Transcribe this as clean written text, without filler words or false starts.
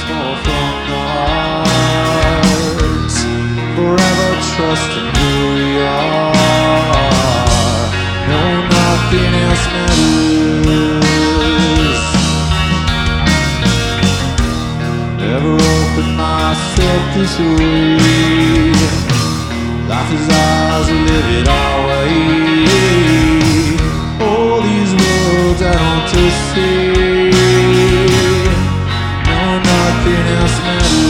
more from the heart. Forever trusting who we are. No, nothing else matters. Never open myself this way. Life is ours, we live it our way. All these words I want to say. No, nothing else matters.